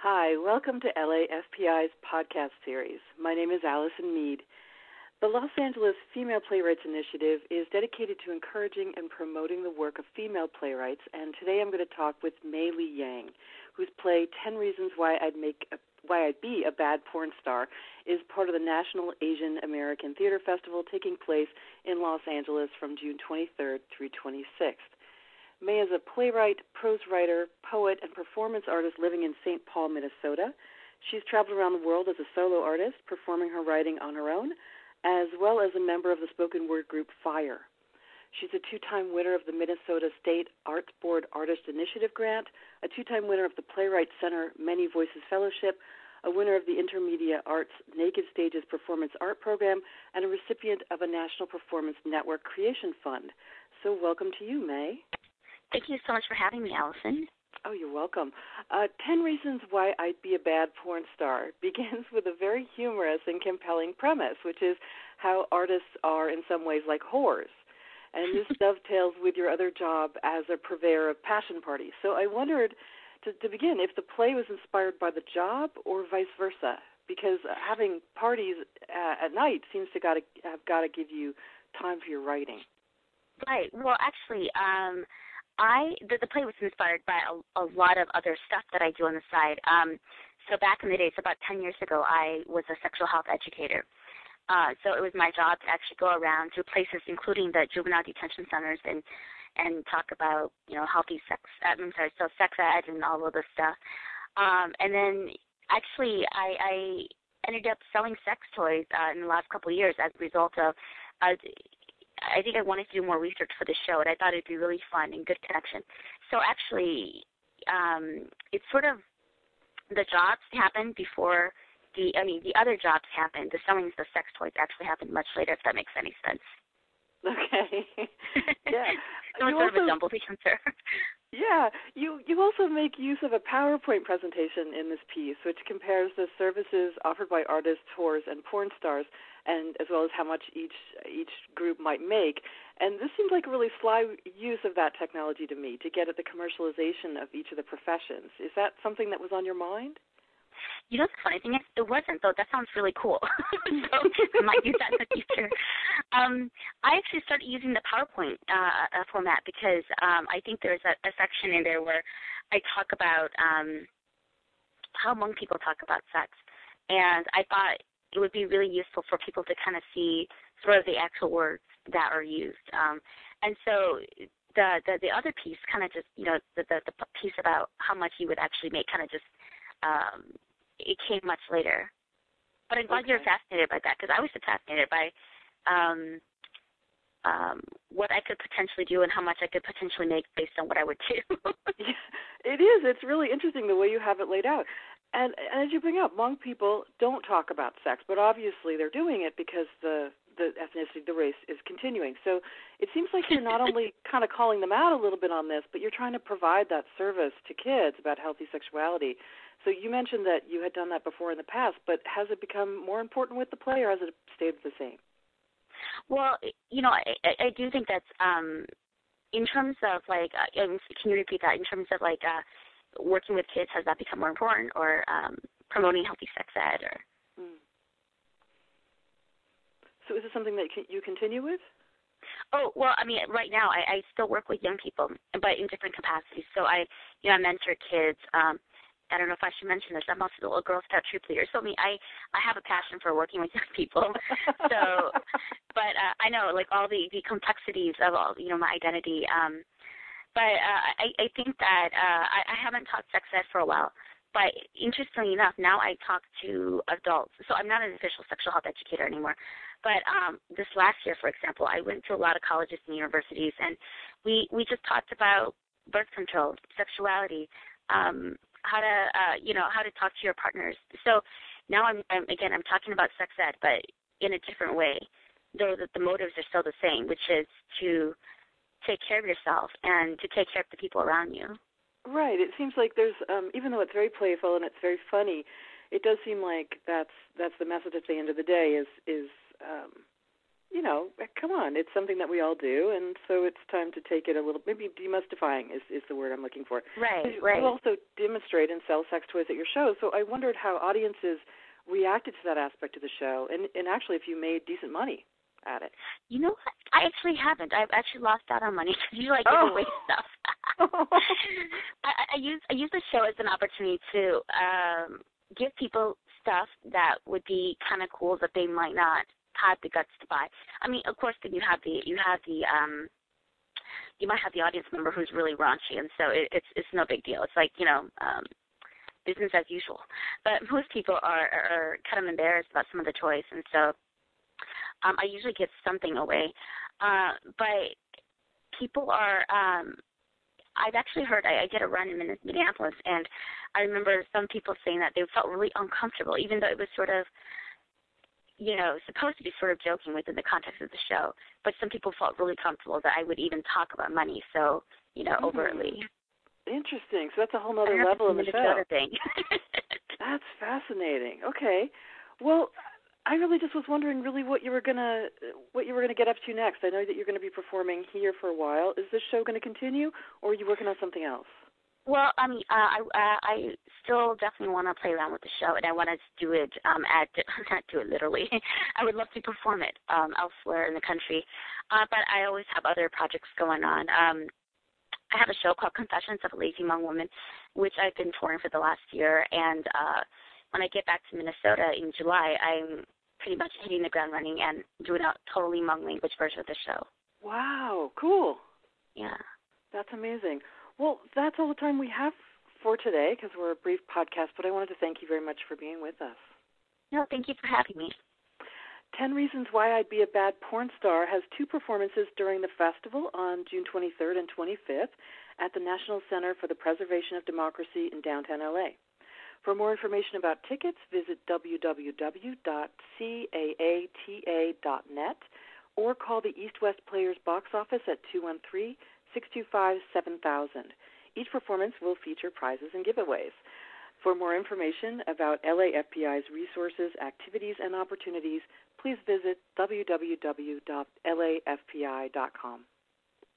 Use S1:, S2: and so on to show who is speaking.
S1: Hi, welcome to LAFPI's podcast series. My name is Allison Mead. The Los Angeles Female Playwrights Initiative is dedicated to encouraging and promoting the work of female playwrights, and today I'm going to talk with Mei Li Yang, whose play 10 Reasons Why I'd Be a Bad Porn Star is part of the National Asian American Theater Festival taking place in Los Angeles from June 23rd through 26th. Mei is a playwright, prose writer, poet, and performance artist living in St. Paul, Minnesota. She's traveled around the world as a solo artist, performing her writing on her own, as well as a member of the spoken word group FIRE. She's a two-time winner of the Minnesota State Arts Board Artist Initiative Grant, a two-time winner of the Playwright Center Many Voices Fellowship, a winner of the Intermedia Arts Naked Stages Performance Art Program, and a recipient of a National Performance Network Creation Fund. So welcome to you, Mei.
S2: Thank you so much for having me, Allison.
S1: Oh, you're welcome. 10 Reasons Why I'd Be a Bad Porn Star begins with a very humorous and compelling premise, which is how artists are in some ways like whores. And this dovetails with your other job as a purveyor of passion parties. So I wondered, to begin, if the play was inspired by the job or vice versa, because having parties at night seems to have got to give you time for your writing.
S2: Right. Well, actually, the play was inspired by a lot of other stuff that I do on the side. So back in the days, about 10 years ago, I was a sexual health educator. So it was my job to actually go around to places, including the juvenile detention centers, and talk about, healthy sex ed and all of this stuff. And then actually I ended up selling sex toys in the last couple of years as a result of I think I wanted to do more research for the show, and I thought it'd be really fun and good connection. So actually, it's sort of the jobs happened before the other jobs happened. The selling of the sex toys actually happened much later, if that makes any sense.
S1: Okay. Yeah.
S2: So it's sort of a jumbled answer.
S1: Yeah. You also make use of a PowerPoint presentation in this piece, which compares the services offered by artists, whores, and porn stars, and as well as how much each group might make. And this seems like a really sly use of that technology to me, to get at the commercialization of each of the professions. Is that something that was on your mind?
S2: The funny thing is, it wasn't, though. That sounds really cool. So I might use that in the future. I actually started using the PowerPoint format because I think there's a section in there where I talk about how Hmong people talk about sex. And I thought it would be really useful for people to kind of see sort of the actual words that are used. And so the other piece kind of just, the piece about how much you would actually make kind of just, it came much later. But I'm glad you're fascinated by that, because I was fascinated by what I could potentially do and how much I could potentially make based on what I would do.
S1: Yeah, it is. It's really interesting the way you have it laid out. And as you bring up, Hmong people don't talk about sex, but obviously they're doing it because the ethnicity, the race is continuing. So it seems like you're not only kind of calling them out a little bit on this, but you're trying to provide that service to kids about healthy sexuality. So you mentioned that you had done that before in the past, but has it become more important with the play, or has it stayed the same?
S2: Well, I do think that's in terms of can you repeat that? In terms of working with kids, has that become more important, or promoting healthy sex ed, or?
S1: So is this something that you continue with?
S2: Oh, well, right now I still work with young people, but in different capacities. So I mentor kids. I don't know if I should mention this. I'm also a Girl Scout troop leader. So I have a passion for working with young people. So, but I know all the complexities of all my identity. But I think that I haven't taught sex ed for a while. But interestingly enough, now I talk to adults. So I'm not an official sexual health educator anymore. But this last year, for example, I went to a lot of colleges and universities, and we just talked about birth control, sexuality, how to talk to your partners. So now I'm talking about sex ed, but in a different way, though the motives are still the same, which is to take care of yourself and to take care of the people around you.
S1: Right. It seems like there's, even though it's very playful and it's very funny, it does seem like that's the message at the end of the day is come on, it's something that we all do, and so it's time to take it a little, maybe demystifying is the word I'm looking for.
S2: Right.
S1: You also demonstrate and sell sex toys at your show, so I wondered how audiences reacted to that aspect of the show, and actually if you made decent money at it.
S2: You know what? I actually haven't. I've actually lost out on money because you give away stuff. I use the show as an opportunity to give people stuff that would be kind of cool that they might not have the guts to buy. I mean, of course, then you might have the audience member who's really raunchy, and so it's no big deal. It's like business as usual. But most people are kind of embarrassed about some of the toys, and so I usually give something away. But people are. I've actually heard, I did a run in Minneapolis, and I remember some people saying that they felt really uncomfortable, even though it was sort of, supposed to be sort of joking within the context of the show. But some people felt really comfortable that I would even talk about money, so, overtly.
S1: Interesting. So that's a whole other level of the show.
S2: Thing.
S1: That's fascinating. Okay. Well, I really just was wondering what you were gonna get up to next. I know that you're going to be performing here for a while. Is this show going to continue, or are you working on something else?
S2: Well, I mean, I still definitely want to play around with the show, and I want to do it not do it literally. I would love to perform it elsewhere in the country, but I always have other projects going on. I have a show called Confessions of a Lazy Hmong Woman, which I've been touring for the last year, and when I get back to Minnesota in July, I'm pretty much hitting the ground running and doing a totally Hmong language version of the show.
S1: Wow, cool.
S2: Yeah.
S1: That's amazing. Well, that's all the time we have for today because we're a brief podcast, but I wanted to thank you very much for being with us.
S2: No, thank you for having me.
S1: 10 Reasons Why I'd Be a Bad Porn Star has 2 performances during the festival on June 23rd and 25th at the National Center for the Preservation of Democracy in downtown L.A. For more information about tickets, visit www.caata.net or call the East West Players box office at 213-625-7000. Each performance will feature prizes and giveaways. For more information about LAFPI's resources, activities, and opportunities, please visit www.lafpi.com.